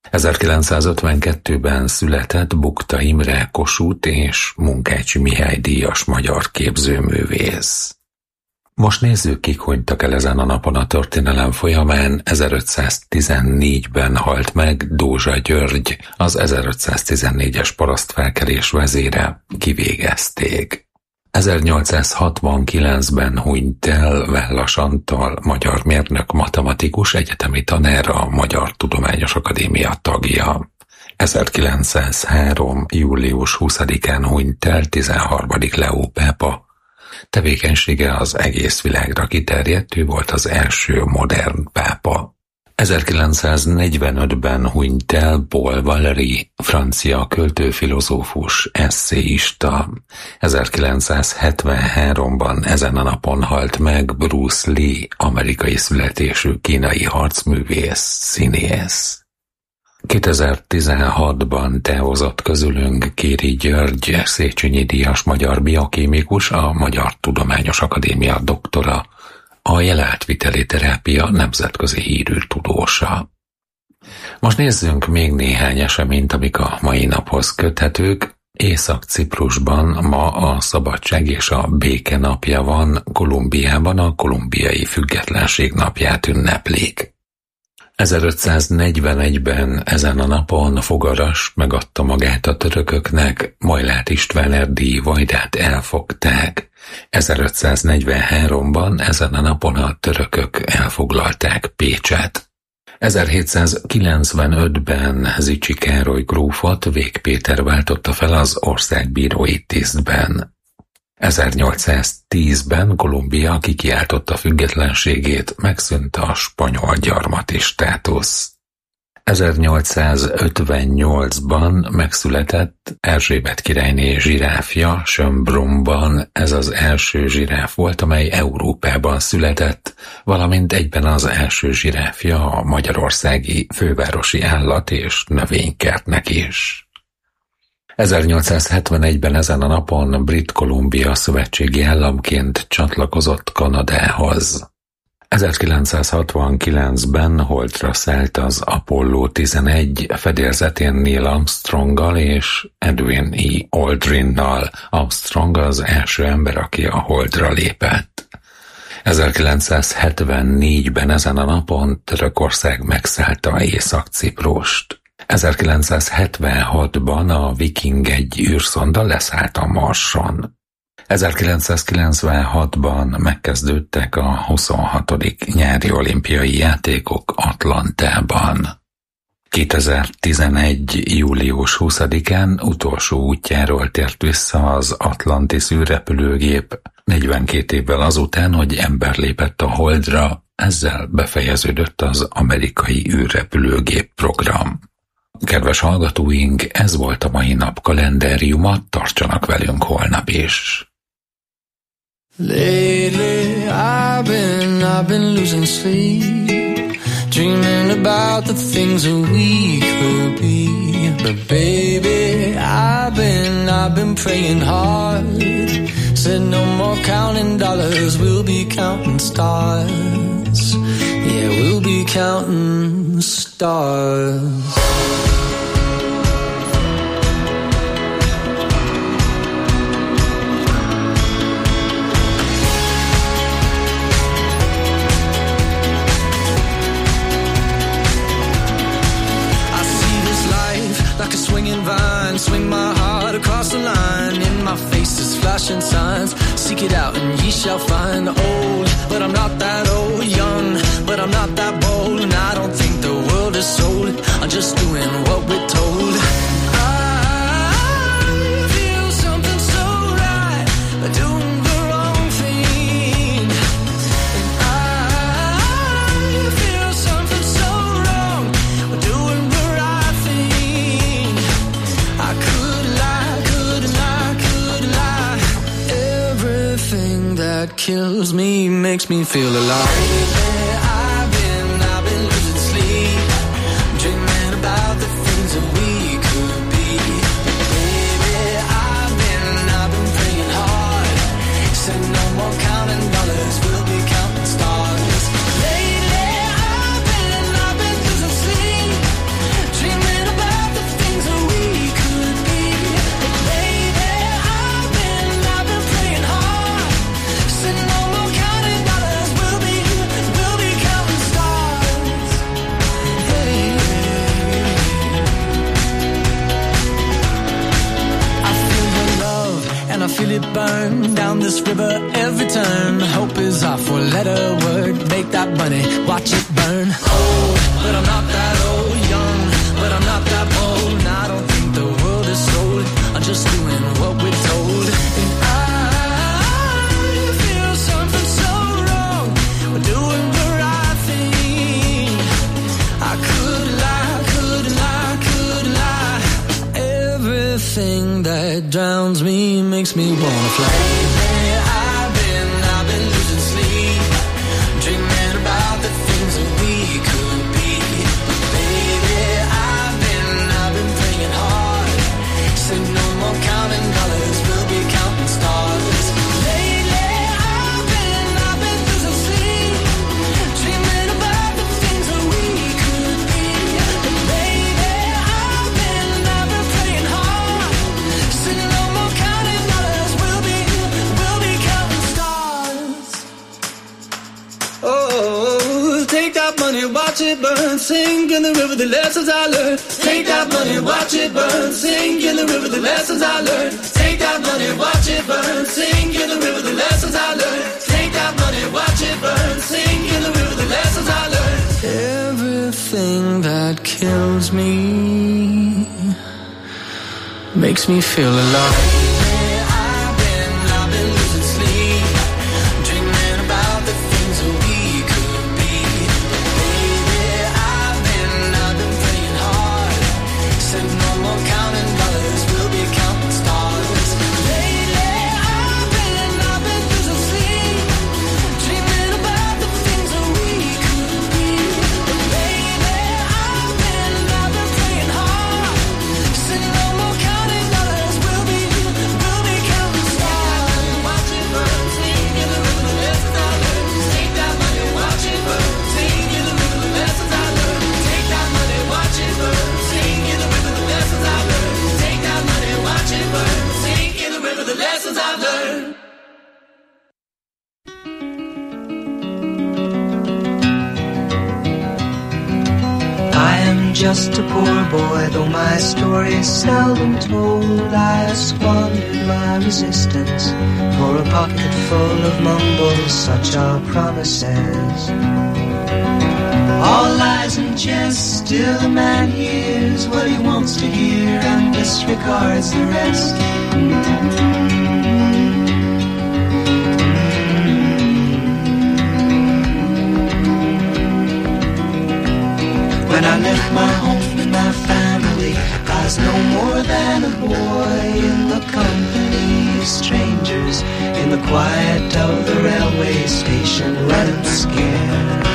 ezerkilencszázötvenkettőben született Bukta Imre Kossuth és Munkácsi Mihály díjas magyar képzőművész. Most nézzük, kik hunytak el ezen a napon a történelem folyamán. ezerötszáztizennégyben halt meg Dózsa György, az ezerötszáztizennégyes parasztfelkelés vezére, kivégezték. ezernyolcszázhatvankilencben hunyt el Wellas Antal, magyar mérnök, matematikus, egyetemi tanár, a Magyar Tudományos Akadémia tagja. ezerkilencszázhárom. július huszadikán hunyt el tizenharmadik Leó pápa. Tevékenysége az egész világra kiterjedt, ő volt az első modern pápa. ezerkilencszáznegyvenötben hunyt el Paul Valéry, francia költő, filozófus, esszéista. ezerkilencszázhetvenháromban ezen a napon halt meg Bruce Lee, amerikai születésű kínai harcművész, színész. kétezer-tizenhatban távozott közülünk Kéri György, Széchenyi díjas magyar biokémikus, a Magyar Tudományos Akadémia doktora, a jelátviteli terápia nemzetközi hírű tudósa. Most nézzünk még néhány eseményt, amik a mai naphoz köthetők. Észak-Ciprusban ma a szabadság és a béke napja van, Kolumbiában a kolumbiai függetlenség napját ünneplik. ezerötszáznegyvenegyben ezen a napon Fogaras megadta magát a törököknek, Majlát István erdélyi vajdát elfogták. ezerötszáznegyvenháromban ezen a napon a törökök elfoglalták Pécset. ezerhétszázkilencvenötben Zichy Károly grófot Vég Péter váltotta fel az országbírói tisztben. ezernyolcszáztízben Kolumbia kikiáltotta függetlenségét, megszűnt a spanyol gyarmati státusz. ezernyolcszázötvennyolcban megszületett Erzsébet királyné zsiráfja Schönbrunn-ban. Ez az első zsiráf volt, amely Európában született, valamint egyben az első zsiráfja a magyarországi fővárosi állat- és növénykertnek is. ezernyolcszázhetvenegyben ezen a napon Brit-Kolumbia szövetségi államként csatlakozott Kanadához. ezerkilencszázhatvankilencben Holdra szállt az Apollo tizenegy, fedélzetén Neil Armstronggal és Edwin E. Aldrinnal. Armstrong az első ember, aki a Holdra lépett. ezerkilencszázhetvennégyben ezen a napon Törökország megszállta Észak-Ciprust. ezerkilencszázhetvenhatban a Viking egy űrszonda leszállt a Marson. ezerkilencszázkilencvenhatban megkezdődtek a huszonhatodik nyári olimpiai játékok Atlantában. kétezer-tizenegy. július huszadikán utolsó útjáról tért vissza az Atlantis űrrepülőgép, negyvenkét évvel azután, hogy ember lépett a Holdra, ezzel befejeződött az amerikai űrrepülőgép program. Kedves hallgatóink, ez volt a mai nap kalendáriuma, tartsanak velünk holnap is. Lately I've been, I've been losing sleep, dreaming about the things that we could be. But baby, I've been, I've been praying hard, said no more counting dollars, we'll be counting stars. Yeah, we'll be counting stars. Like a swinging vine, swing my heart across the line. In my face is flashing signs. Seek it out and ye shall find. Old, but I'm not that old. Young, but I'm not that bold. And I don't think the world is sold. I'm just doing what we're told. I feel something so right, doing the wrong thing. And I feel something so wrong, doing the right thing. I could lie, could lie, could lie. Everything that kills me makes me feel alive. I've been, I've been losing sleep, dreaming about the things that we could be. Baby, I've been, I've been praying hard, said no more counting dollars, we'll be counting stars. Lately, I've been, I've been losing sleep, dreaming feel it burn down this river every turn. Hope is our four-letter word. Make that money, watch it burn. Old, but I'm not that old. Young, but I'm not that bold. And I don't think the world is sold. I'm just doing what we're told. And I feel something so wrong. We're doing the right thing. I could lie, could lie, could lie. Everything that drowns me makes me wanna fly. Lately I've been, I've been losing sleep, dreaming about the things that we could be. Baby, I've been, I've been praying hard. Said no more counting dollars, we'll be counting stars. Lately I've been, I've been losing sleep, dreaming about the things that we could be. Baby, I've been, I've been praying hard. Said no more counting dollars, we'll be, we'll be counting stars. Oh, take that money, watch it burn, sink in the river the lessons I learned. Take that money, watch it burn, sink in the river the lessons I learned. Take that money, watch it burn, sink in the river the lessons I learned. Take that money, watch it burn, sink in the river the lessons I learned. Everything that kills me makes me feel alive. I've been, I've been losing sleep, dreaming about the things that we could be. Baby, I've been, I've been praying hard. Said no more counting dollars, we'll be counting stars. Lately, I've been, I've been losing sleep, dreaming about the things that we could be. Baby, I've been, I've been praying hard. Said no more counting dollars, we'll be, we'll be counting stars. Watch it burn, sing in the river the lessons I learned. Take that money, watch it burn, sing in the river the lessons I learned. Take that money, watch it burn, sing in the river the lessons I learned. Take that money, watch it burn, sing in the river the lessons I've learned. I am just a poor boy, though my story is seldom told. I have squandered my resistance for a pocket full of mumbles, such are promises. All lies and jest, still a man hears what he wants to hear and disregards the rest. When I left my home and my family, I was no more than a boy in the company of strangers, in the quiet of the railway station, running scared.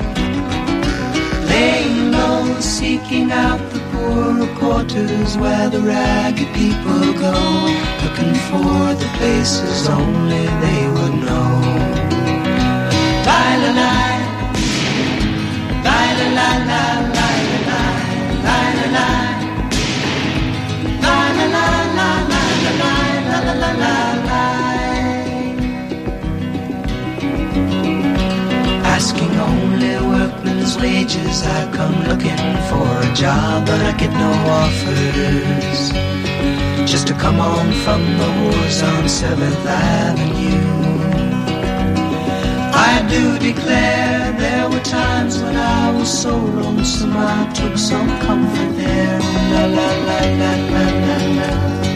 Laying low, seeking out the poorer quarters where the ragged people go, looking for the places only they would know. La-la-la, la-la-la-la. Asking only workmen's wages, I come looking for a job, but I get no offers. Just to come on from the wars on seventh Avenue. I do declare there were times when I was so lonesome I took some comfort there. La la la la la la la.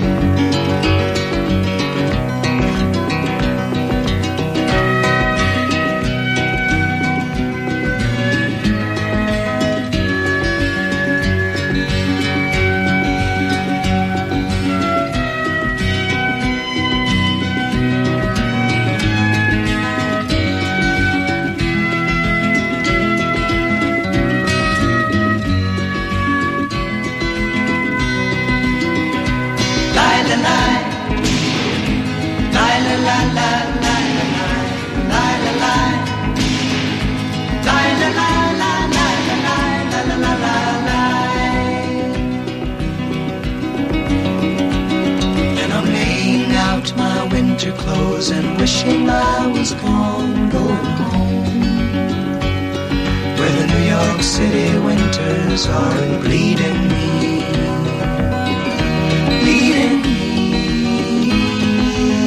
Clothes and wishing I was gone, going home, where the New York City winters are bleeding me, bleeding me.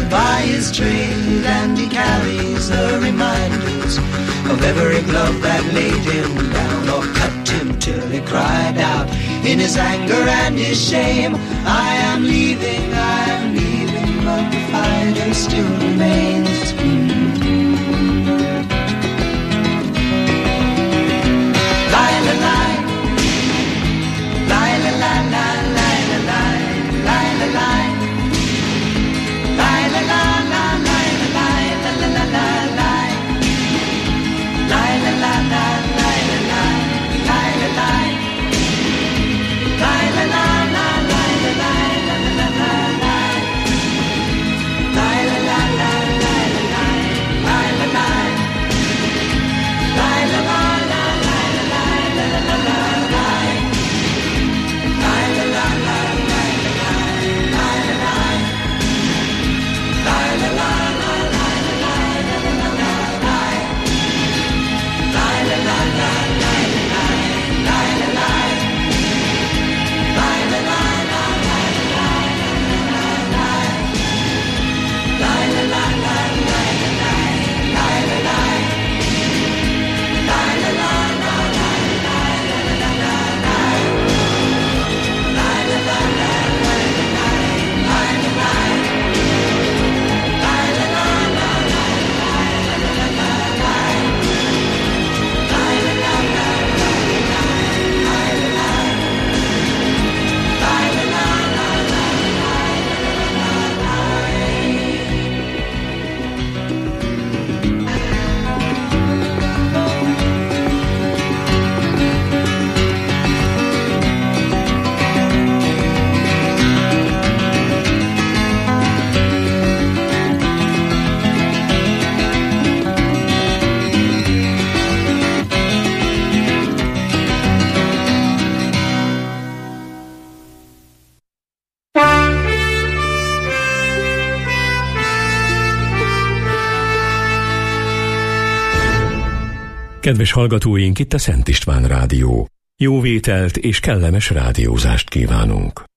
by his trade, and he carries the reminders of every glove that laid him down or cut him till he cried out in his anger and his shame, I am leaving, I am leaving, but the fighter still remains. Kedves hallgatóink, itt a Szent István Rádió. Jó vételt és kellemes rádiózást kívánunk.